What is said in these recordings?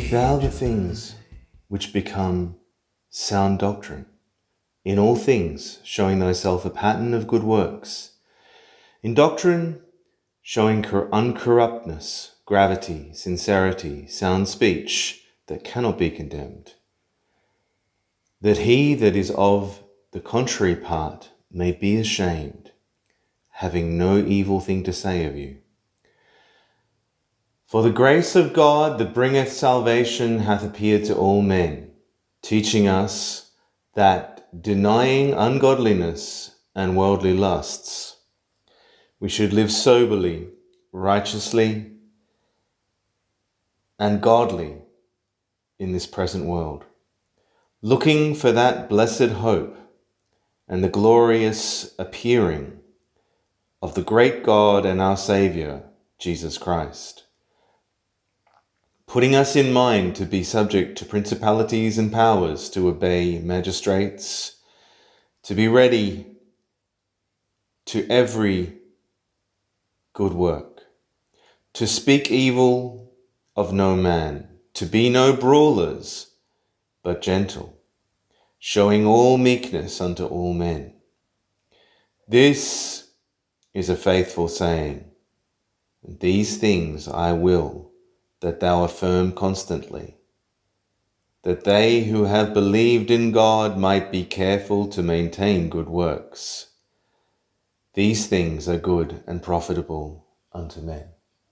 thou the things which become sound doctrine, in all things showing thyself a pattern of good works, in doctrine showing uncorruptness, gravity, sincerity, sound speech that cannot be condemned, that he that is of the contrary part may be ashamed, having no evil thing to say of you. For the grace of God that bringeth salvation hath appeared to all men, teaching us that, denying ungodliness and worldly lusts, we should live soberly, righteously, and godly in this present world, looking for that blessed hope and the glorious appearing of the great God and our Saviour, Jesus Christ, putting us in mind to be subject to principalities and powers, to obey magistrates, to be ready to every good work, to speak evil of no man, to be no brawlers, but gentle, showing all meekness unto all men. This is a faithful saying, and these things I will that thou affirm constantly, that they who have believed in God might be careful to maintain good works. These things are good and profitable unto men.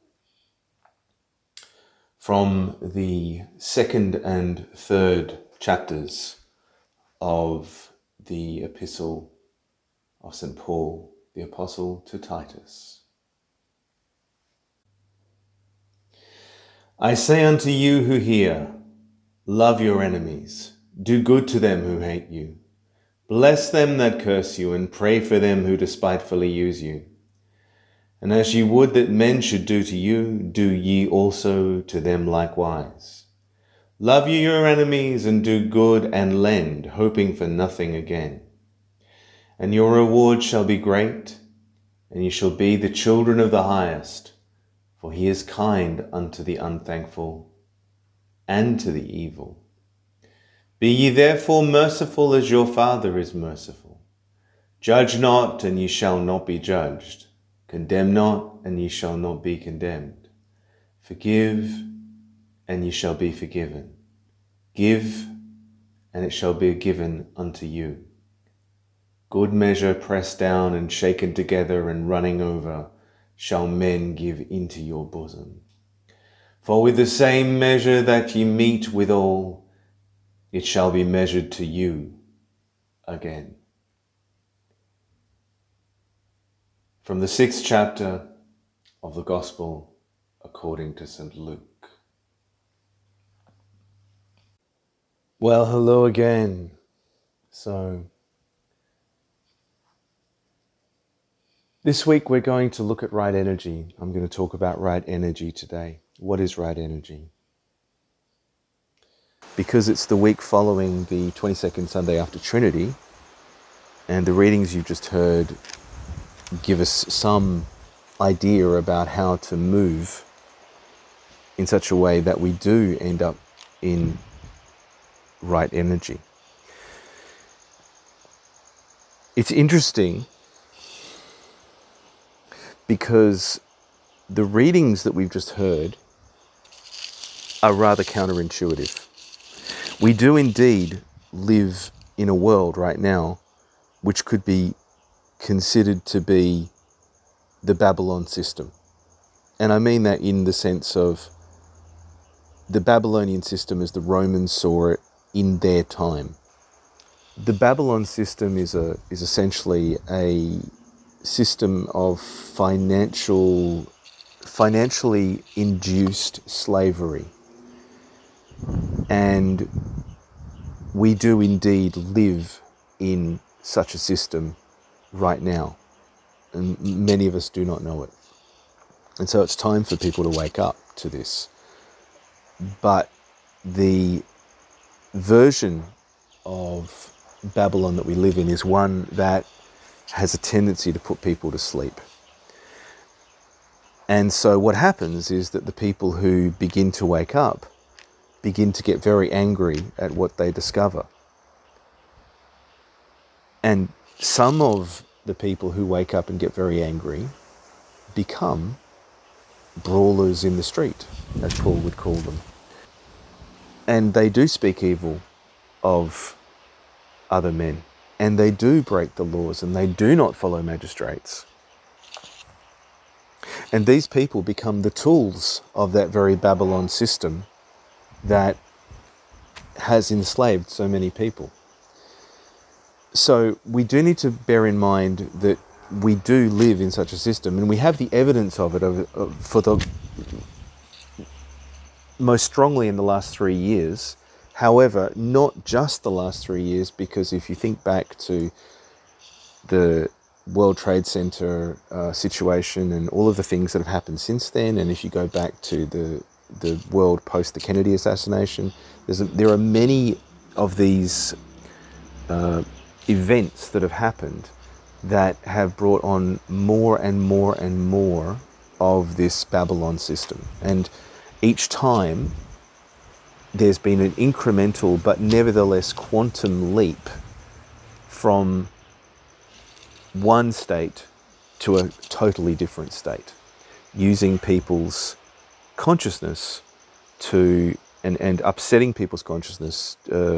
From the second and third chapters of the Epistle of St. Paul, the Apostle to Titus. I say unto you who hear, love your enemies, do good to them who hate you, bless them that curse you, and pray for them who despitefully use you. And as ye would that men should do to you, do ye also to them likewise. Love ye your enemies, and do good, and lend, hoping for nothing again. And your reward shall be great, and ye shall be the children of the highest, for he is kind unto the unthankful and to the evil. Be ye therefore merciful as your Father is merciful. Judge not, and ye shall not be judged. Condemn not, and ye shall not be condemned. Forgive, and ye shall be forgiven. Give, and it shall be given unto you. Good measure, pressed down and shaken together and running over, shall men give into your bosom. For with the same measure that ye mete withal, it shall be measured to you again. From the 6th chapter of the Gospel according to St. Luke. Well, hello again. So, this week we're going to look at right energy. I'm going to talk about right energy today. What is right energy? Because it's the week following the 22nd Sunday after Trinity, and the readings you just heard give us some idea about how to move in such a way that we do end up in right energy. It's interesting because the readings that we've just heard are rather counterintuitive. We do indeed live in a world right now which could be considered to be the Babylon system. And I mean that in the sense of the Babylonian system as the Romans saw it in their time. The Babylon system is essentially a system of financially induced slavery. And we do indeed live in such a system right now. And many of us do not know it. And so it's time for people to wake up to this. But the version of Babylon that we live in is one that has a tendency to put people to sleep. And so what happens is that the people who begin to wake up begin to get very angry at what they discover. And some of the people who wake up and get very angry become brawlers in the street, as Paul would call them. And they do speak evil of other men, and they do break the laws, and they do not follow magistrates. And these people become the tools of that very Babylon system that has enslaved so many people. So we do need to bear in mind that we do live in such a system, and we have the evidence of it for the most strongly in the last 3 years. However, not just the last 3 years, because if you think back to the World Trade Center situation and all of the things that have happened since then, and if you go back to the world post the Kennedy assassination, there are many of these events that have happened that have brought on more and more and more of this Babylon system. And each time there's been an incremental but nevertheless quantum leap from one state to a totally different state, using people's consciousness to and upsetting people's consciousness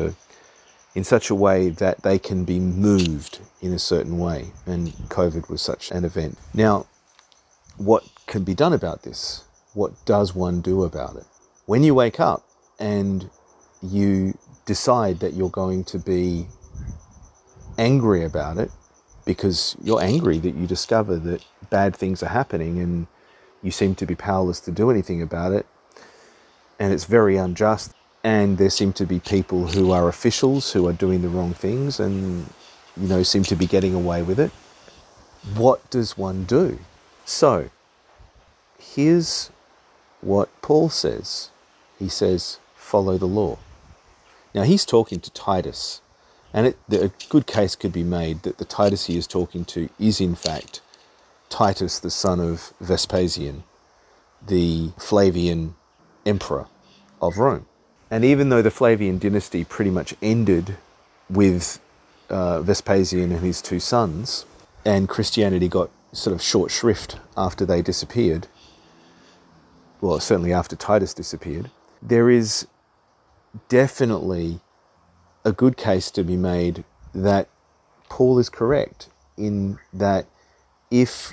in such a way that they can be moved in a certain way. And COVID was such an event. Now, what can be done about this? What does one do about it? When you wake up and you decide that you're going to be angry about it, because you're angry that you discover that bad things are happening and you seem to be powerless to do anything about it, and it's very unjust, and there seem to be people who are officials who are doing the wrong things and, seem to be getting away with it. What does one do? So, here's what Paul says. He says, follow the law. Now, he's talking to Titus, and a good case could be made that the Titus he is talking to is, in fact, Titus, the son of Vespasian, the Flavian emperor of Rome. And even though the Flavian dynasty pretty much ended with Vespasian and his two sons, and Christianity got sort of short shrift after they disappeared, well, certainly after Titus disappeared, there is definitely a good case to be made that Paul is correct in that if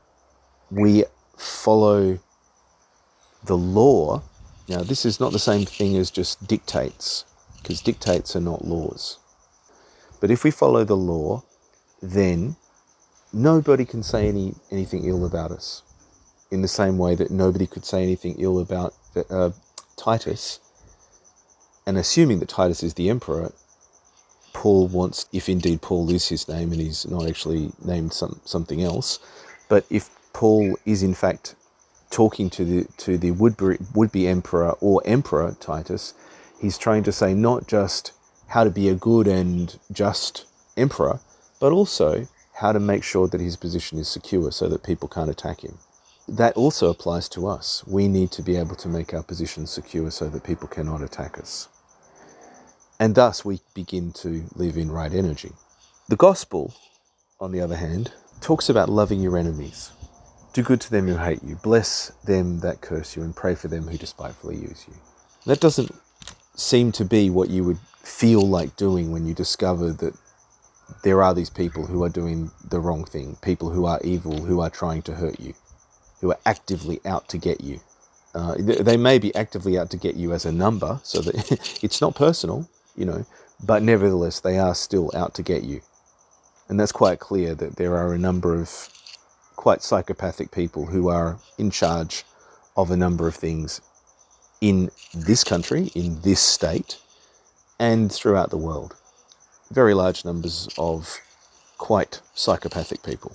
we follow the law, now this is not the same thing as just dictates, because dictates are not laws. But if we follow the law, then nobody can say anything ill about us, in the same way that nobody could say anything ill about Titus. And assuming that Titus is the emperor, Paul wants, if indeed Paul is his name and he's not actually named something else, but if Paul is in fact talking to the would-be emperor or emperor Titus, he's trying to say not just how to be a good and just emperor, but also how to make sure that his position is secure so that people can't attack him. That also applies to us. We need to be able to make our position secure so that people cannot attack us. And thus we begin to live in right energy. The gospel, on the other hand, talks about loving your enemies. Do good to them who hate you. Bless them that curse you, and pray for them who despitefully use you. That doesn't seem to be what you would feel like doing when you discover that there are these people who are doing the wrong thing, people who are evil, who are trying to hurt you, who are actively out to get you. They may be actively out to get you as a number, so that it's not personal, but nevertheless, they are still out to get you. And that's quite clear that there are a number of quite psychopathic people who are in charge of a number of things in this country, in this state, and throughout the world. Very large numbers of quite psychopathic people.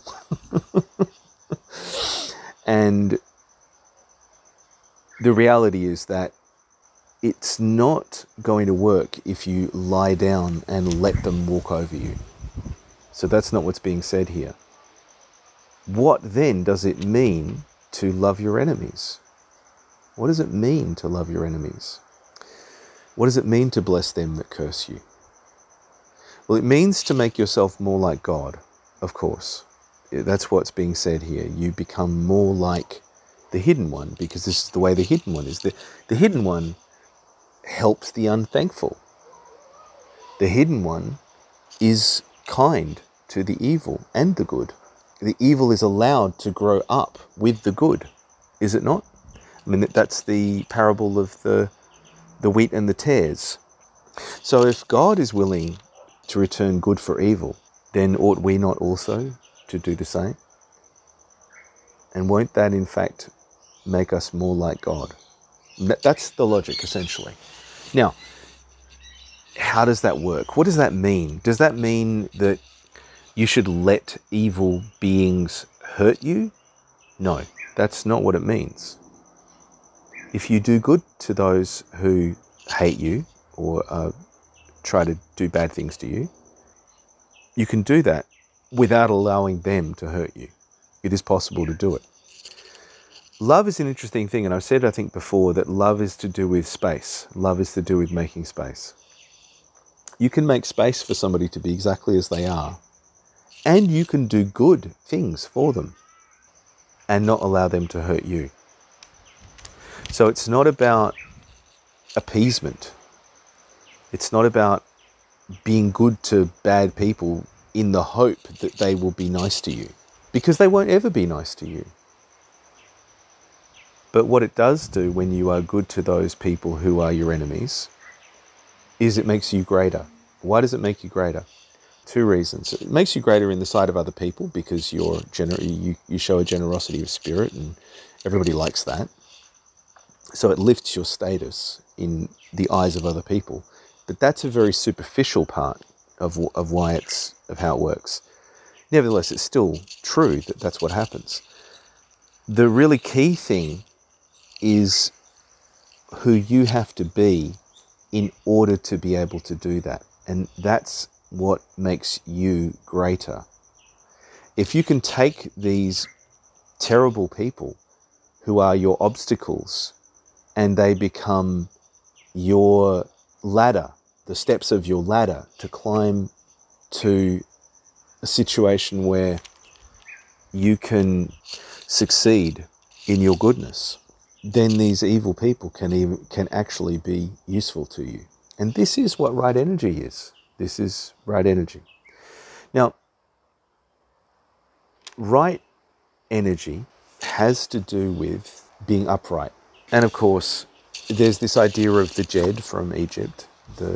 And the reality is that it's not going to work if you lie down and let them walk over you. So that's not what's being said here. What then does it mean to love your enemies? What does it mean to love your enemies? What does it mean to bless them that curse you? Well, it means to make yourself more like God, of course. That's what's being said here. You become more like the hidden one, because this is the way the hidden one is. The hidden one helps the unthankful. The hidden one is kind to the evil and the good. The evil is allowed to grow up with the good, is it not? I mean, that's the parable of the wheat and the tares. So if God is willing to return good for evil, then ought we not also to do the same? And won't that in fact make us more like God? That's the logic, essentially. Now, how does that work? What does that mean? Does that mean that you should let evil beings hurt you? No, that's not what it means. If you do good to those who hate you or try to do bad things to you, you can do that without allowing them to hurt you. It is possible to do it. Love is an interesting thing, and I've said, I think before, that love is to do with space. Love is to do with making space. You can make space for somebody to be exactly as they are, and you can do good things for them and not allow them to hurt you. So it's not about appeasement. It's not about being good to bad people in the hope that they will be nice to you, because they won't ever be nice to you. But what it does do when you are good to those people who are your enemies is it makes you greater. Why does it make you greater? Two reasons. It makes you greater in the sight of other people because you show a generosity of spirit, and everybody likes that. So it lifts your status in the eyes of other people. But that's a very superficial part of how it works. Nevertheless, it's still true that that's what happens. The really key thing is who you have to be in order to be able to do that. And that's what makes you greater. If you can take these terrible people who are your obstacles and they become your ladder, the steps of your ladder to climb to a situation where you can succeed in your goodness, then these evil people can actually be useful to you. And this is what right energy is. This is right energy. Now, right energy has to do with being upright. And of course, there's this idea of the Jed from Egypt,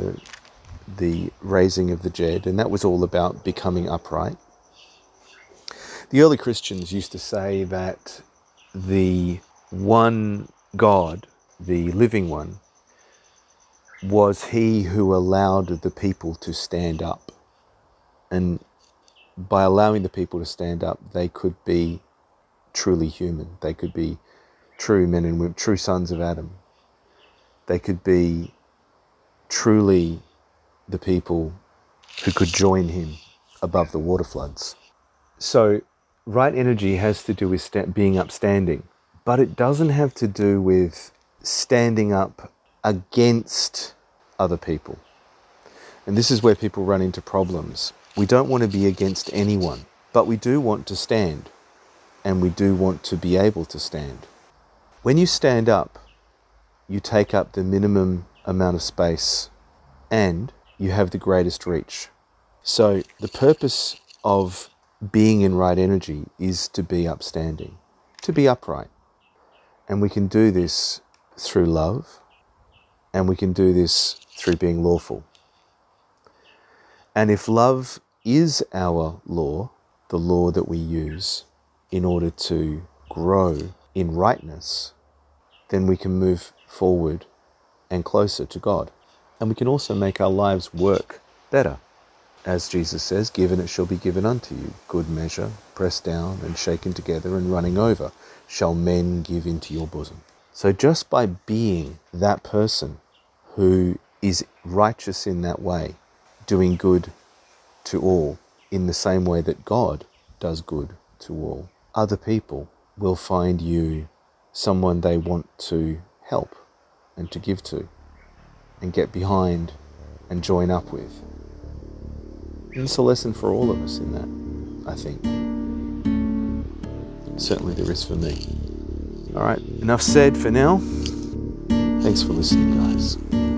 the raising of the Jed, and that was all about becoming upright. The early Christians used to say that the one God, the living one, was he who allowed the people to stand up. And by allowing the people to stand up, they could be truly human. They could be true men and women, true sons of Adam. They could be truly the people who could join him above the water floods. So right energy has to do with being upstanding, but it doesn't have to do with standing up against other people. And this is where people run into problems. We don't want to be against anyone, but we do want to stand, and we do want to be able to stand. When you stand up, you take up the minimum amount of space and you have the greatest reach. So the purpose of being in right energy is to be upstanding, to be upright. And we can do this through love, and we can do this through being lawful. And if love is our law, the law that we use in order to grow in rightness, then we can move forward and closer to God. And we can also make our lives work better. As Jesus says, given it shall be given unto you. Good measure, pressed down and shaken together and running over, shall men give into your bosom. So just by being that person who is righteous in that way, doing good to all in the same way that God does good to all, other people will find you someone they want to help and to give to. and get behind and join up with. And it's a lesson for all of us in that, I think. Certainly there is for me. All right, enough said for now. Thanks for listening, guys.